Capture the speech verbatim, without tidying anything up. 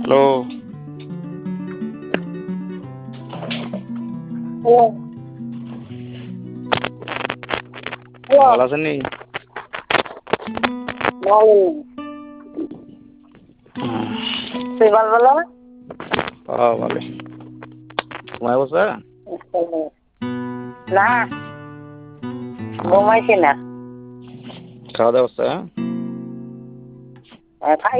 Hello. Hello. Hello. ভালো আছেন নি? ভালো। তুই ভালো বলো? ও ভালো। ঘুমায় বসে? না, ঘুমাইছি না। খাওয়া দাওয়া হচ্ছে? হ্যাঁ, খাই